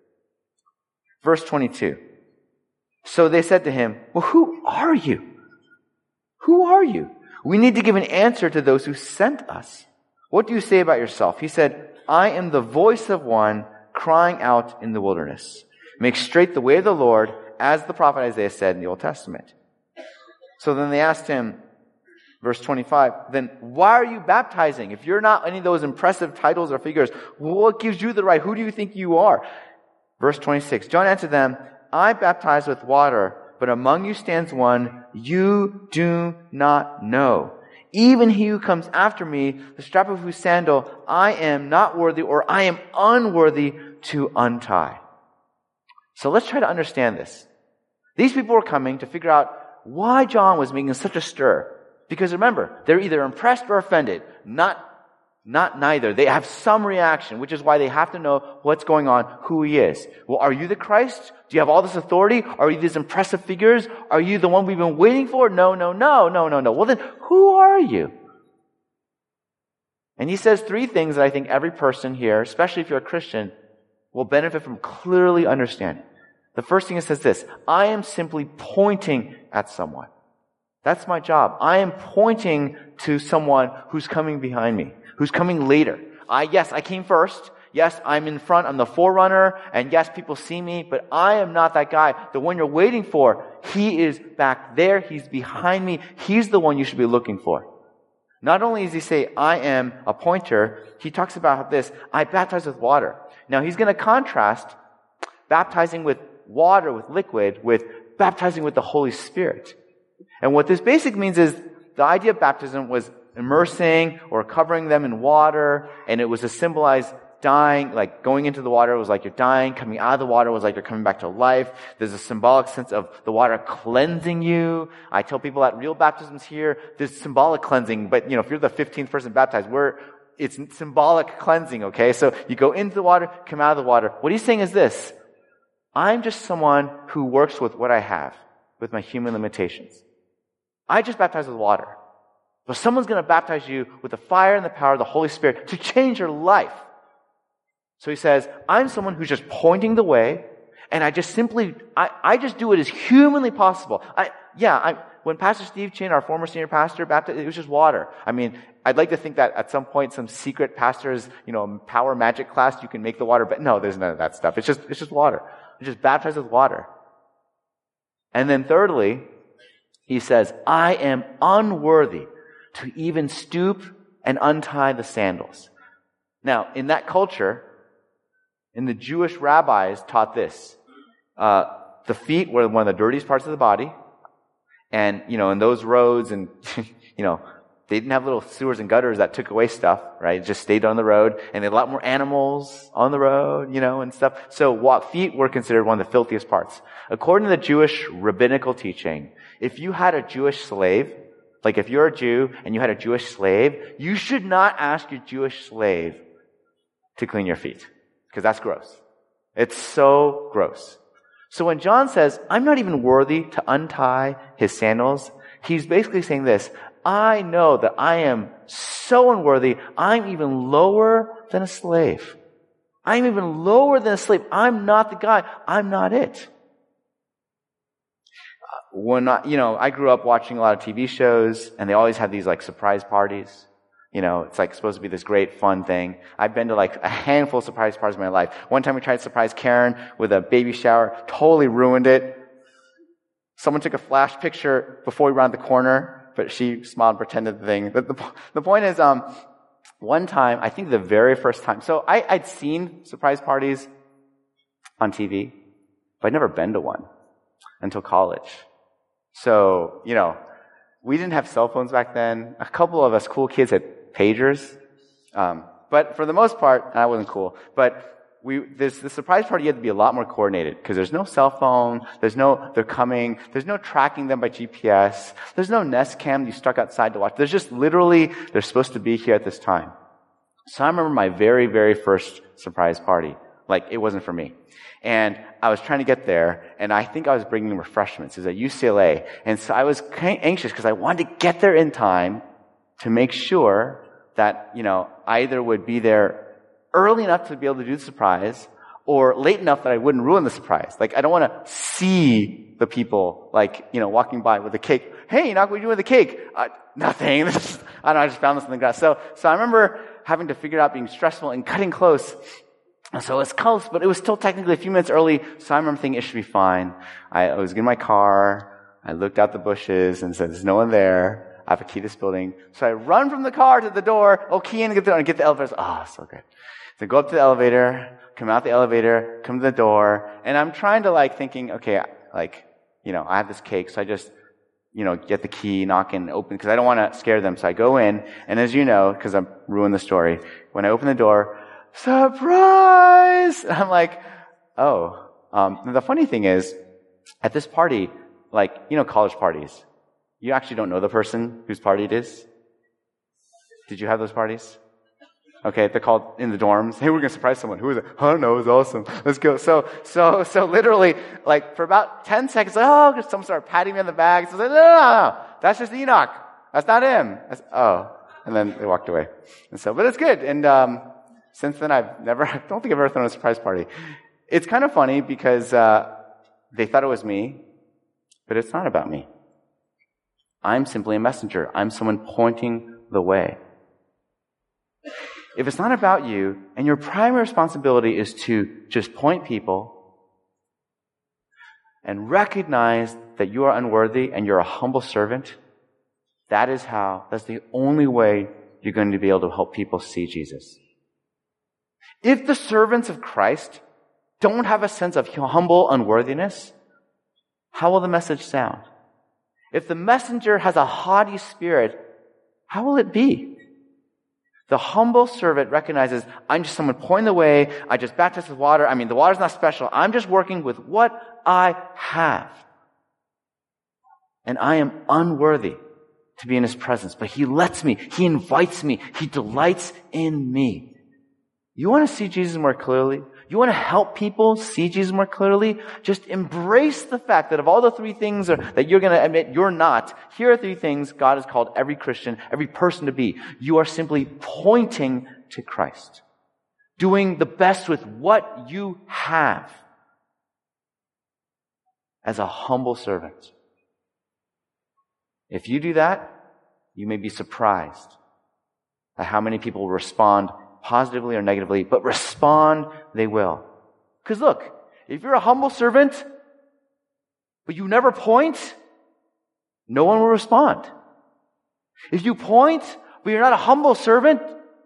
S1: Verse twenty-two. So they said to him, well, who are you? Who are you? We need to give an answer to those who sent us. What do you say about yourself? He said, I am the voice of one crying out in the wilderness. Make straight the way of the Lord, as the prophet Isaiah said in the Old Testament. So then they asked him, verse twenty-five, then why are you baptizing? If you're not any of those impressive titles or figures, what gives you the right? Who do you think you are? Verse twenty-six, John answered them, I baptize with water, but among you stands one you do not know. Even he who comes after me, the strap of whose sandal I am not worthy, or I am unworthy to untie. So let's try to understand this. These people were coming to figure out why John was making such a stir. Because remember, they're either impressed or offended. Not, not neither. They have some reaction, which is why they have to know what's going on, who he is. Well, are you the Christ? Do you have all this authority? Are you these impressive figures? Are you the one we've been waiting for? No, no, no, no, no, no. Well then, who are you? And he says three things that I think every person here, especially if you're a Christian, will benefit from clearly understanding. The first thing it says this, I am simply pointing at someone. That's my job. I am pointing to someone who's coming behind me, who's coming later. I, yes, I came first. Yes, I'm in front. I'm the forerunner. And yes, people see me, but I am not that guy. The one you're waiting for, he is back there. He's behind me. He's the one you should be looking for. Not only does he say, I am a pointer, he talks about this, I baptize with water. Now, he's going to contrast baptizing with water, with liquid, with baptizing with the Holy Spirit. And what this basically means is the idea of baptism was immersing or covering them in water, and it was to symbolize dying, like going into the water was like you're dying, coming out of the water was like you're coming back to life. There's a symbolic sense of the water cleansing you. I tell people at real baptisms here, there's symbolic cleansing, but you know, if you're the fifteenth person baptized, we're, it's symbolic cleansing, okay? So you go into the water, come out of the water. What he's saying is this: I'm just someone who works with what I have, with my human limitations. I just baptize with water. But someone's going to baptize you with the fire and the power of the Holy Spirit to change your life. So he says, I'm someone who's just pointing the way, and I just simply, I, I just do it as humanly possible. I, yeah, I, when Pastor Steve Chin, our former senior pastor, baptized, it was just water. I mean, I'd like to think that at some point, some secret pastor's, you know, power magic class, you can make the water, but no, there's none of that stuff. It's just, it's just water. You just baptize with water. And then thirdly, he says, I am unworthy to even stoop and untie the sandals. Now, in that culture, in the Jewish rabbis taught this. Uh, the feet were one of the dirtiest parts of the body. And, you know, in those roads and, you know, they didn't have little sewers and gutters that took away stuff, right? It just stayed on the road. And they had a lot more animals on the road, you know, and stuff. So what feet were considered one of the filthiest parts. According to the Jewish rabbinical teaching, if you had a Jewish slave, like if you're a Jew and you had a Jewish slave, you should not ask your Jewish slave to clean your feet, because that's gross. It's so gross. So when John says, I'm not even worthy to untie his sandals, he's basically saying this: I know that I am so unworthy, I'm even lower than a slave. I'm even lower than a slave. I'm not the guy. I'm not it. When I, you know, I grew up watching a lot of T V shows, and they always have these like surprise parties. You know, it's like supposed to be this great fun thing. I've been to like a handful of surprise parties in my life. One time we tried to surprise Karen with a baby shower, totally ruined it. Someone took a flash picture before we round the corner, but she smiled and pretended the thing. But the, the point is, um, one time, I think the very first time, so I, I'd seen surprise parties on T V, but I'd never been to one until college. So, you know, we didn't have cell phones back then. A couple of us cool kids had pagers. Um, but for the most part, and I wasn't cool, but we, this, the surprise party, you had to be a lot more coordinated, because there's no cell phone, there's no, they're coming, there's no tracking them by G P S, there's no Nest Cam you stuck outside to watch. There's just literally, they're supposed to be here at this time. So I remember my very, very first surprise party. Like, it wasn't for me. And I was trying to get there, and I think I was bringing refreshments. It was at U C L A. And so I was kind of anxious because I wanted to get there in time to make sure that, you know, I either would be there early enough to be able to do the surprise, or late enough that I wouldn't ruin the surprise. Like, I don't want to see the people, like, you know, walking by with a cake. Hey, Enoch, what are you doing with the cake? Uh, nothing. I don't know, I just found this in the grass. So, so I remember having to figure it out, being stressful and cutting close. And so it's close, but it was still technically a few minutes early, so I remember thinking it should be fine. I, I was in my I I looked out the bushes and said, there's no one there. I have a key to this building. So I run from the car to the door, oh, key in, and get the, and get the elevator. Oh, so good. So go up to the elevator, come out the elevator, come to the door, and I'm trying to like thinking, okay, like, you know, I have this cake, so I just, you know, get the key, knock and open, because I don't want to scare them. So I go in, and as you know, because I'm ruining the story, when I open the door, surprise! And I'm like, oh. Um, and the funny thing is, at this party, like, you know, college parties, you actually don't know the person whose party it is. Did you have those parties? Okay, they're called in the dorms. Hey, we're going to surprise someone. Who is it? I don't know. It's awesome. Let's go. So, so, so literally, like, for about ten seconds, like, oh, someone started patting me on the back. So I was like, no, no, no, no. That's just Enoch. That's not him. That's, oh. And then they walked away. And so, but it's good. And, um, since then, I've never, I don't think I've ever thrown a surprise party. It's kind of funny because, uh, they thought it was me, but it's not about me. I'm simply a messenger. I'm someone pointing the way. If it's not about you, and your primary responsibility is to just point people and recognize that you are unworthy and you're a humble servant, that is how, that's the only way you're going to be able to help people see Jesus. If the servants of Christ don't have a sense of humble unworthiness, how will the message sound? If the messenger has a haughty spirit, how will it be? The humble servant recognizes, I'm just someone pointing the way. I just baptize with water. I mean, the water's not special. I'm just working with what I have. And I am unworthy to be in his presence. But he lets me. He invites me. He delights in me. You want to see Jesus more clearly? You want to help people see Jesus more clearly? Just embrace the fact that of all the three things that you're going to admit you're not, here are three things God has called every Christian, every person to be. You are simply pointing to Christ. Doing the best with what you have as a humble servant. If you do that, you may be surprised at how many people will respond positively or negatively, but respond they will. Because look, if you're a humble servant, but you never point, no one will respond. If you point, but you're not a humble servant,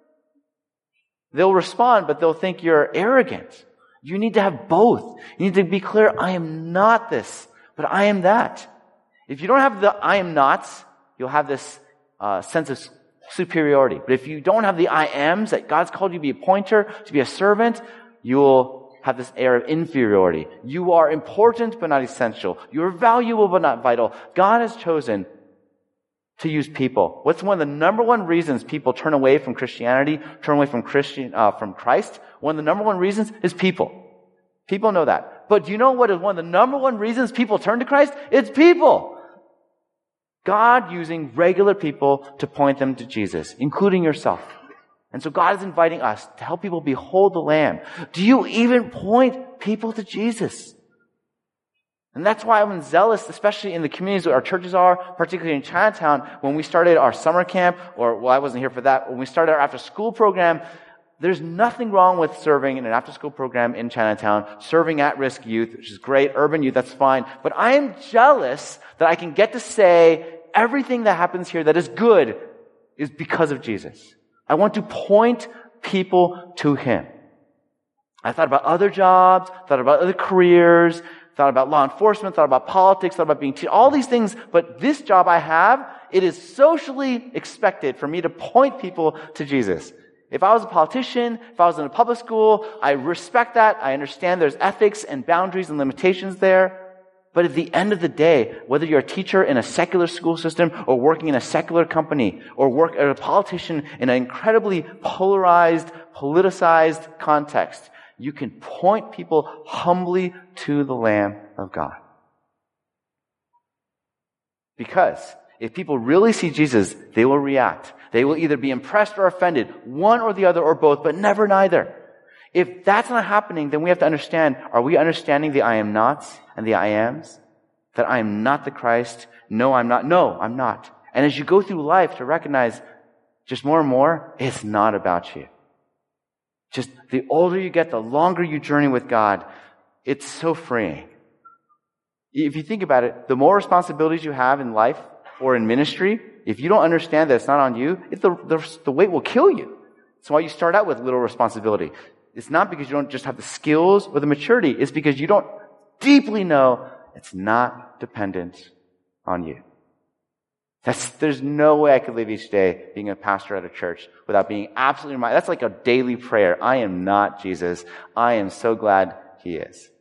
S1: they'll respond, but they'll think you're arrogant. You need to have both. You need to be clear, I am not this, but I am that. If you don't have the I am nots, you'll have this uh, sense of superiority. But if you don't have the I ams, that God's called you to be a pointer, to be a servant, you'll have this air of inferiority. You are important but not essential. You're valuable but not vital. God has chosen to use people. What's one of the number one reasons people turn away from Christianity, turn away from Christian, uh, from Christ? One of the number one reasons is people. People know that. But do you know what is one of the number one reasons people turn to Christ? It's people. God using regular people to point them to Jesus, including yourself. And so God is inviting us to help people behold the Lamb. Do you even point people to Jesus? And that's why I'm zealous, especially in the communities where our churches are, particularly in Chinatown, when we started our summer camp, or, well, I wasn't here for that, when we started our after-school program, there's nothing wrong with serving in an after-school program in Chinatown, serving at-risk youth, which is great, urban youth, that's fine. But I am jealous that I can get to say everything that happens here that is good is because of Jesus. I want to point people to Him. I thought about other jobs, thought about other careers, thought about law enforcement, thought about politics, thought about being teachers, all these things. But this job I have, it is socially expected for me to point people to Jesus. If I was a politician, if I was in a public school, I respect that. I understand there's ethics and boundaries and limitations there. But at the end of the day, whether you're a teacher in a secular school system or working in a secular company or work as a politician in an incredibly polarized, politicized context, you can point people humbly to the Lamb of God. Because if people really see Jesus, they will react. They will either be impressed or offended, one or the other or both, but never neither. If that's not happening, then we have to understand, are we understanding the I am nots and the I ams? That I am not the Christ. No, I'm not. No, I'm not. And as you go through life to recognize just more and more, it's not about you. Just the older you get, the longer you journey with God, it's so freeing. If you think about it, the more responsibilities you have in life or in ministry, if you don't understand that it's not on you, it, the, the, the weight will kill you. That's why you start out with little responsibility. It's not because you don't just have the skills or the maturity. It's because you don't deeply know it's not dependent on you. That's, there's no way I could live each day being a pastor at a church without being absolutely reminded. That's like a daily prayer. I am not Jesus. I am so glad He is.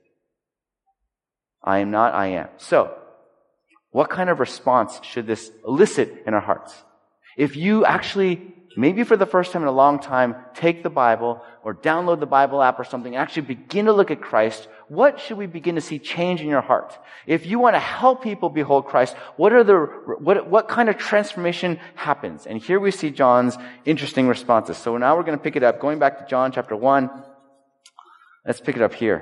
S1: I am not, I am. So, what kind of response should this elicit in our hearts? If you actually, maybe for the first time in a long time, take the Bible or download the Bible app or something, and actually begin to look at Christ, what should we begin to see change in your heart? If you want to help people behold Christ, what are the, what, what kind of transformation happens? And here we see John's interesting responses. So now we're going to pick it up. Going back to John chapter one, let's pick it up here.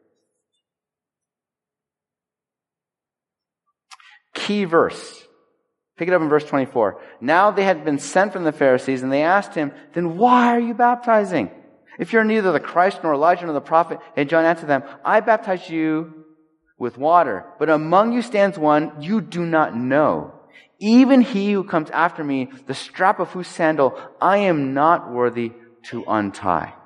S1: Key verse. Pick it up in verse twenty-four. Now they had been sent from the Pharisees, and they asked him, then why are you baptizing? If you're neither the Christ nor Elijah nor the prophet. And John answered them, I baptize you with water, but among you stands one you do not know. Even he who comes after me, the strap of whose sandal I am not worthy to untie.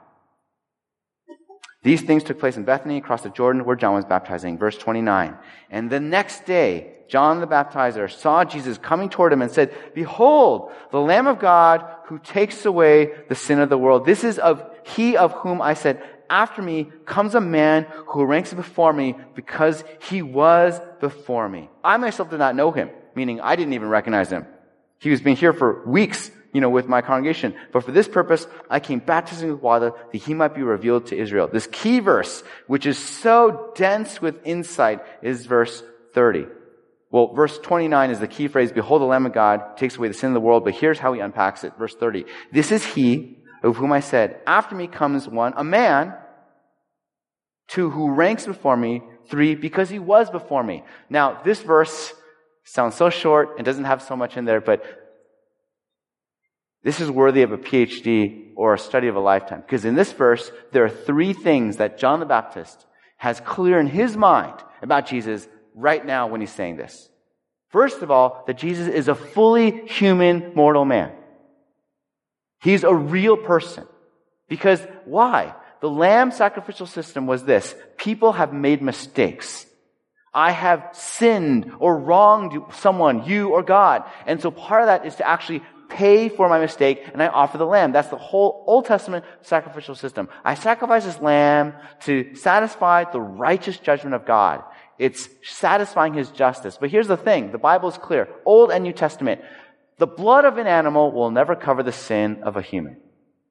S1: These things took place in Bethany, across the Jordan, where John was baptizing. Verse twenty-nine. And the next day, John the Baptizer, saw Jesus coming toward him and said, "Behold, the Lamb of God who takes away the sin of the world. This is of he of whom I said, after me comes a man who ranks before me because he was before me." I myself did not know him, meaning I didn't even recognize him. He was been here for weeks, you know, with my congregation. But for this purpose, I came baptizing with water that he might be revealed to Israel. This key verse, which is so dense with insight, is verse thirty. Well, verse twenty-nine is the key phrase, "Behold, the Lamb of God takes away the sin of the world." But here's how he unpacks it. Verse thirty. "This is he of whom I said, after me comes one, a man, two, who ranks before me, three, because he was before me." Now, this verse sounds so short and doesn't have so much in there, but this is worthy of a P H D or a study of a lifetime. Because in this verse, there are three things that John the Baptist has clear in his mind about Jesus right now when he's saying this. First of all, that Jesus is a fully human mortal man. He's a real person. Because why? The lamb sacrificial system was this: people have made mistakes. I have sinned or wronged someone, you or God. And so part of that is to actually pay for my mistake, and I offer the lamb. That's the whole Old Testament sacrificial system. I sacrifice this lamb to satisfy the righteous judgment of God. It's satisfying his justice. But here's the thing. The Bible is clear. Old and New Testament. The blood of an animal will never cover the sin of a human.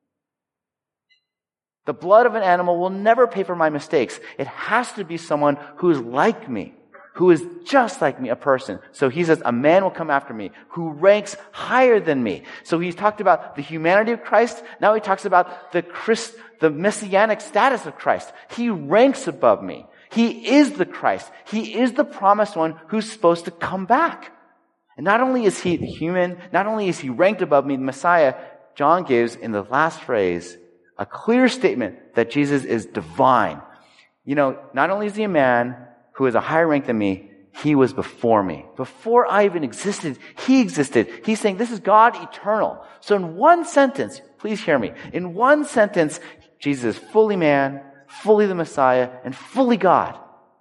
S1: The blood of an animal will never pay for my mistakes. It has to be someone who is like me, who is just like me, a person. So he says, a man will come after me who ranks higher than me. So he's talked about the humanity of Christ. Now he talks about the Christ, the messianic status of Christ. He ranks above me. He is the Christ. He is the promised one who's supposed to come back. And not only is he human, not only is he ranked above me, the Messiah, John gives in the last phrase a clear statement that Jesus is divine. You know, not only is he a man who is a higher rank than me, he was before me. Before I even existed, he existed. He's saying this is God eternal. So in one sentence, please hear me, in one sentence, Jesus is fully man, fully the Messiah, and fully God.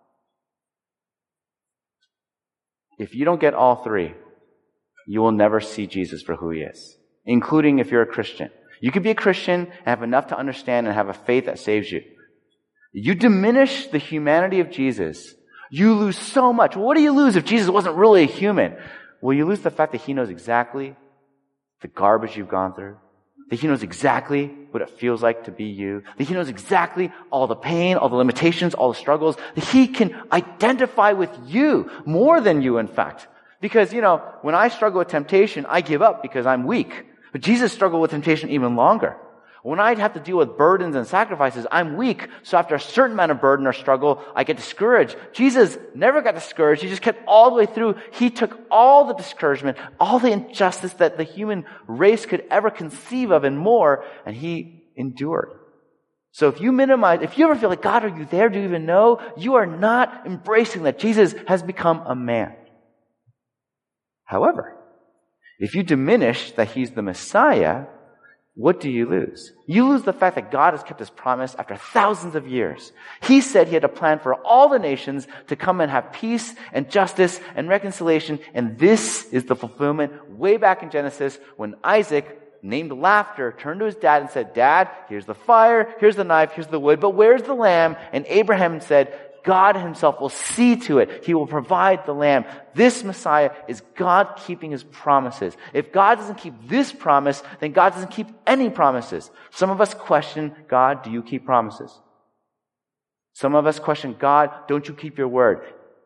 S1: If you don't get all three, you will never see Jesus for who he is, including if you're a Christian. You could be a Christian and have enough to understand and have a faith that saves you. You diminish the humanity of Jesus, you lose so much. Well, what do you lose if Jesus wasn't really a human? Well, you lose the fact that he knows exactly the garbage you've gone through, that he knows exactly what it feels like to be you, that he knows exactly all the pain, all the limitations, all the struggles, that he can identify with you more than you, in fact. Because, you know, when I struggle with temptation, I give up because I'm weak. But Jesus struggled with temptation even longer. When I'd have to deal with burdens and sacrifices, I'm weak. So after a certain amount of burden or struggle, I get discouraged. Jesus never got discouraged. He just kept all the way through. He took all the discouragement, all the injustice that the human race could ever conceive of and more, and he endured. So if you minimize, if you ever feel like, God, are you there? Do you even know? You are not embracing that Jesus has become a man. However, if you diminish that he's the Messiah, what do you lose? You lose the fact that God has kept his promise after thousands of years. He said he had a plan for all the nations to come and have peace and justice and reconciliation. And this is the fulfillment way back in Genesis when Isaac, named Laughter, turned to his dad and said, Dad, here's the fire, here's the knife, here's the wood, but where's the lamb? And Abraham said, God himself will see to it. He will provide the lamb. This Messiah is God keeping his promises. If God doesn't keep this promise, then God doesn't keep any promises. Some of us question, God, do you keep promises? Some of us question, God, don't you keep your word?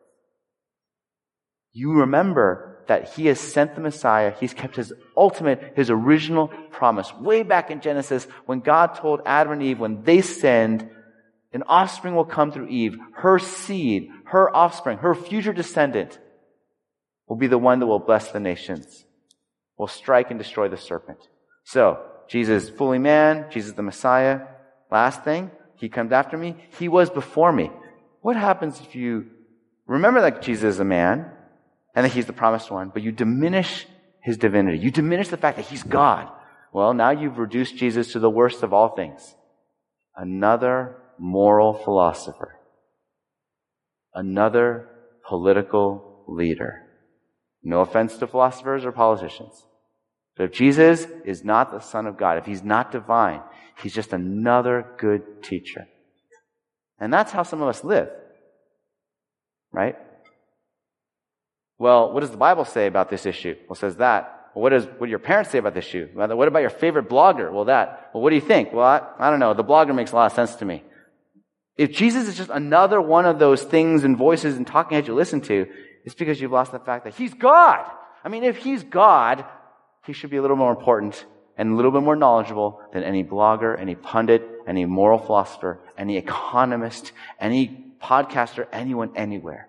S1: You remember that he has sent the Messiah. He's kept his ultimate, his original promise. Way back in Genesis, when God told Adam and Eve, when they sinned, an offspring will come through Eve. Her seed, her offspring, her future descendant will be the one that will bless the nations, will strike and destroy the serpent. So, Jesus fully man, Jesus the Messiah. Last thing, he comes after me. He was before me. What happens if you remember that Jesus is a man and that he's the promised one, but you diminish his divinity? You diminish the fact that he's God. Well, now you've reduced Jesus to the worst of all things. Another moral philosopher. Another political leader. No offense to philosophers or politicians. But if Jesus is not the Son of God, if he's not divine, he's just another good teacher. And that's how some of us live. Right? Well, what does the Bible say about this issue? Well, it says that. Well, what does what do your parents say about this issue? Well, what about your favorite blogger? Well, that. Well, what do you think? Well, I, I don't know. The blogger makes a lot of sense to me. If Jesus is just another one of those things and voices and talking heads you listen to, it's because you've lost the fact that he's God. I mean, if he's God, he should be a little more important and a little bit more knowledgeable than any blogger, any pundit, any moral philosopher, any economist, any podcaster, anyone, anywhere.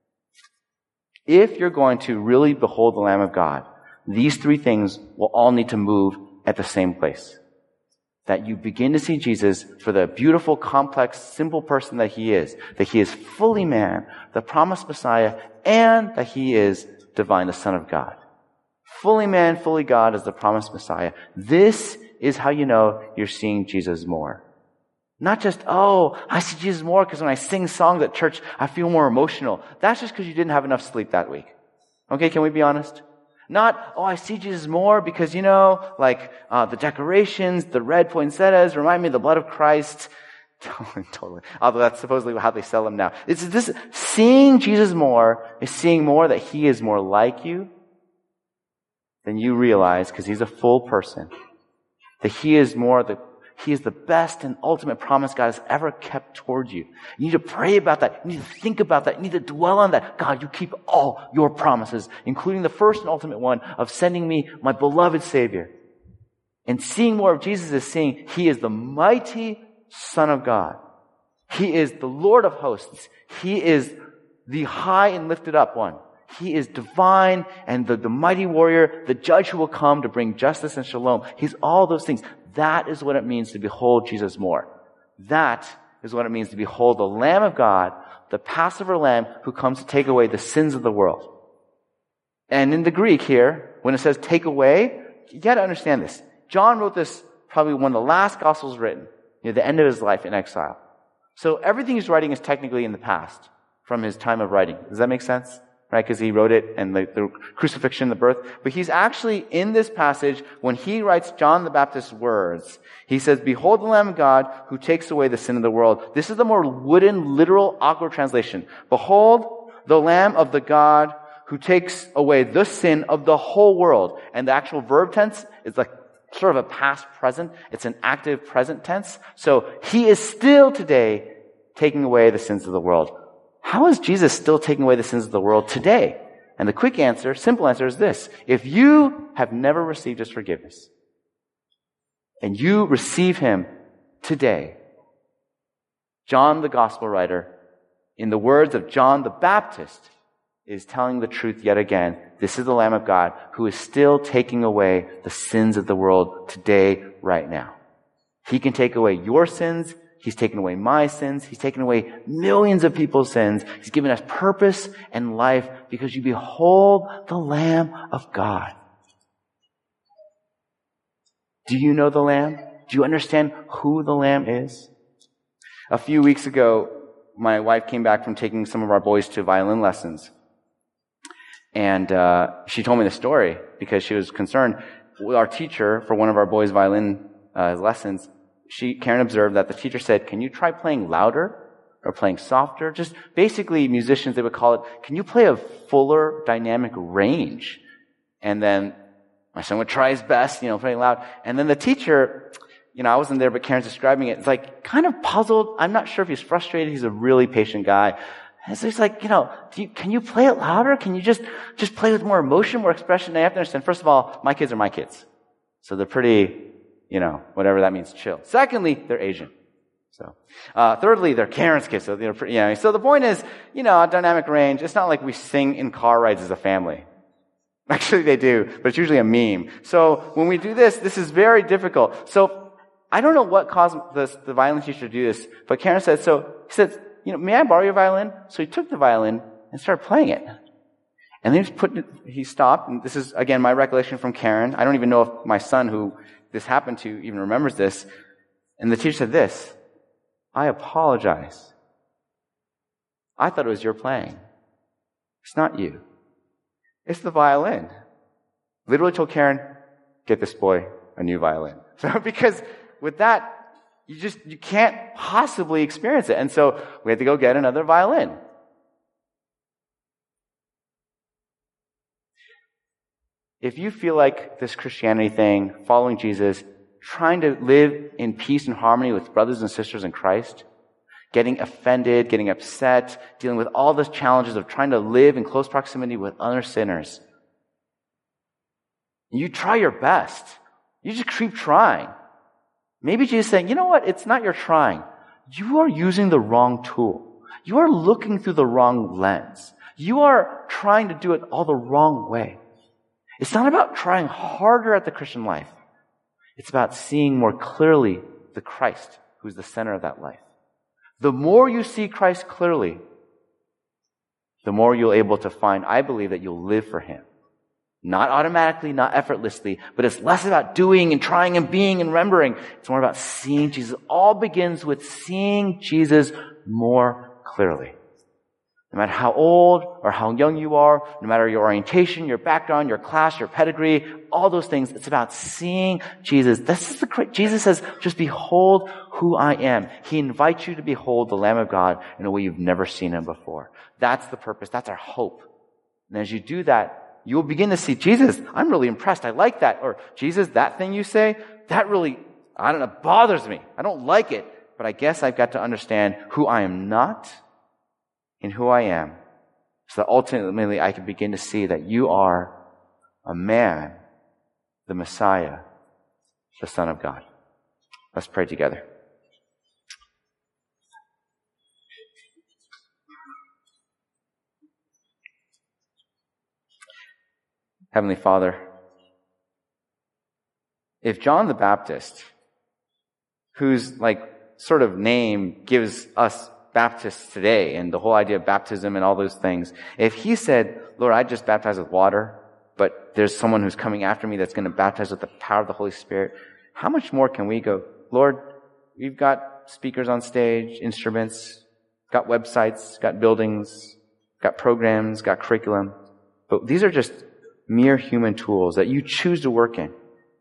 S1: If you're going to really behold the Lamb of God, these three things will all need to move at the same place. That you begin to see Jesus for the beautiful, complex, simple person that he is. That he is fully man, the promised Messiah, and that he is divine, the Son of God. Fully man, fully God as the promised Messiah. This is how you know you're seeing Jesus more. Not just, oh, I see Jesus more because when I sing songs at church, I feel more emotional. That's just because you didn't have enough sleep that week. Okay, can we be honest? Not, oh, I see Jesus more because, you know, like uh, the decorations, the red poinsettias remind me of the blood of Christ. Totally, totally. Although that's supposedly how they sell them now. It's this, seeing Jesus more is seeing more that he is more like you than you realize because he's a full person. That he is more the He is the best and ultimate promise God has ever kept towards you. You need to pray about that. You need to think about that. You need to dwell on that. God, you keep all your promises, including the first and ultimate one of sending me my beloved Savior. And seeing more of Jesus is seeing he is the mighty Son of God. He is the Lord of hosts. He is the high and lifted up one. He is divine and the, the mighty warrior, the judge who will come to bring justice and shalom. He's all those things. That is what it means to behold Jesus more. That is what it means to behold the Lamb of God, the Passover Lamb who comes to take away the sins of the world. And in the Greek here, when it says take away, you got to understand this. John wrote this probably one of the last Gospels written, near the end of his life in exile. So everything he's writing is technically in the past from his time of writing. Does that make sense? Right? Because he wrote it and the, the crucifixion, the birth. But he's actually in this passage, when he writes John the Baptist's words, he says, behold the Lamb of God who takes away the sin of the world. This is the more wooden, literal, awkward translation. Behold the Lamb of the God who takes away the sin of the whole world. And the actual verb tense is like sort of a past present. It's an active present tense. So he is still today taking away the sins of the world. How is Jesus still taking away the sins of the world today? And the quick answer, simple answer is this. If you have never received his forgiveness, and you receive him today, John the gospel writer, in the words of John the Baptist, is telling the truth yet again. This is the Lamb of God who is still taking away the sins of the world today, right now. He can take away your sins. He's taken away my sins. He's taken away millions of people's sins. He's given us purpose and life because you behold the Lamb of God. Do you know the Lamb? Do you understand who the Lamb is? A few weeks ago, my wife came back from taking some of our boys to violin lessons. And uh, she told me the story because she was concerned. Our teacher for one of our boys' violin uh, lessons, She, Karen observed that the teacher said, can you try playing louder or playing softer? Just basically musicians, they would call it, can you play a fuller dynamic range? And then my son would try his best, you know, playing loud. And then the teacher, you know, I wasn't there, but Karen's describing it. It's like kind of puzzled. I'm not sure if he's frustrated. He's a really patient guy. And so he's like, you know, do you, can you play it louder? Can you just, just play with more emotion, more expression? And I have to understand, first of all, my kids are my kids. So they're pretty, you know, whatever that means, chill. Secondly, they're Asian. So, uh, thirdly, they're Karen's kids. So they're pretty, you know, so the point is, you know, a dynamic range. It's not like we sing in car rides as a family. Actually, they do, but it's usually a meme. So when we do this, this is very difficult. So I don't know what caused this, the violin teacher to do this, but Karen said, so he said, you know, may I borrow your violin? So he took the violin and started playing it. And then he put it, he stopped, and this is, again, my recollection from Karen. I don't even know if my son, who this happened to, even remembers this. And the teacher said this, I apologize. I thought it was your playing. It's not you. It's the violin. Literally told Karen, get this boy a new violin. So because with that, you just, you can't possibly experience it. And so we had to go get another violin. If you feel like this Christianity thing, following Jesus, trying to live in peace and harmony with brothers and sisters in Christ, getting offended, getting upset, dealing with all the challenges of trying to live in close proximity with other sinners, you try your best. You just keep trying. Maybe Jesus is saying, you know what? It's not your trying. You are using the wrong tool. You are looking through the wrong lens. You are trying to do it all the wrong way. It's not about trying harder at the Christian life. It's about seeing more clearly the Christ who's the center of that life. The more you see Christ clearly, the more you're able to find, I believe, that you'll live for Him. Not automatically, not effortlessly, but it's less about doing and trying and being and remembering. It's more about seeing Jesus. It all begins with seeing Jesus more clearly. No matter how old or how young you are, no matter your orientation, your background, your class, your pedigree, all those things, it's about seeing Jesus. This is the, Jesus says, just behold who I am. He invites you to behold the Lamb of God in a way you've never seen Him before. That's the purpose. That's our hope. And as you do that, you will begin to see, Jesus, I'm really impressed. I like that. Or, Jesus, that thing you say, that really, I don't know, bothers me. I don't like it. But I guess I've got to understand who I am not and who I am, so that ultimately I can begin to see that you are a man, the Messiah, the Son of God. Let's pray together. Heavenly Father, if John the Baptist, whose like sort of name gives us Baptists today and the whole idea of baptism and all those things, if he said, Lord, I just baptize with water, but there's someone who's coming after me that's going to baptize with the power of the Holy Spirit, how much more can we go, Lord, we've got speakers on stage, instruments, got websites, got buildings, got programs, got curriculum, but these are just mere human tools that you choose to work in.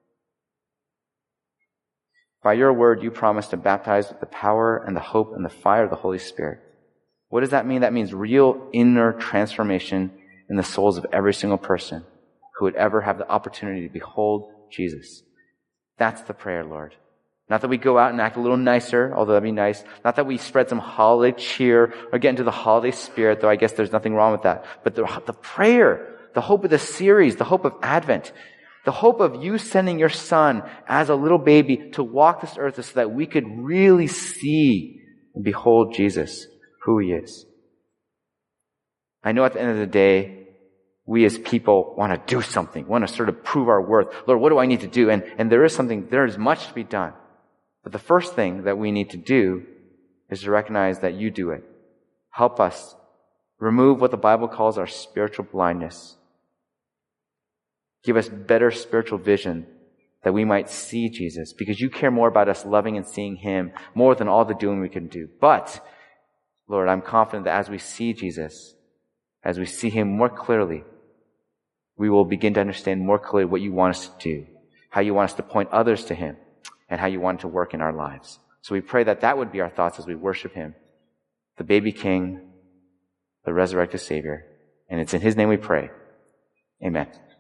S1: By your word, you promise to baptize with the power and the hope and the fire of the Holy Spirit. What does that mean? That means real inner transformation in the souls of every single person who would ever have the opportunity to behold Jesus. That's the prayer, Lord. Not that we go out and act a little nicer, although that'd be nice. Not that we spread some holiday cheer or get into the holiday spirit, though I guess there's nothing wrong with that. But the, the prayer, the hope of the series, the hope of Advent, the hope of you sending your Son as a little baby to walk this earth so that we could really see and behold Jesus, who He is. I know at the end of the day, we as people want to do something, want to sort of prove our worth. Lord, what do I need to do? And, and there is something, there is much to be done. But the first thing that we need to do is to recognize that you do it. Help us remove what the Bible calls our spiritual blindness. Give us better spiritual vision that we might see Jesus, because you care more about us loving and seeing Him more than all the doing we can do. But, Lord, I'm confident that as we see Jesus, as we see Him more clearly, we will begin to understand more clearly what you want us to do, how you want us to point others to Him, and how you want to work in our lives. So we pray that that would be our thoughts as we worship Him, the baby King, the resurrected Savior. And it's in His name we pray. Amen.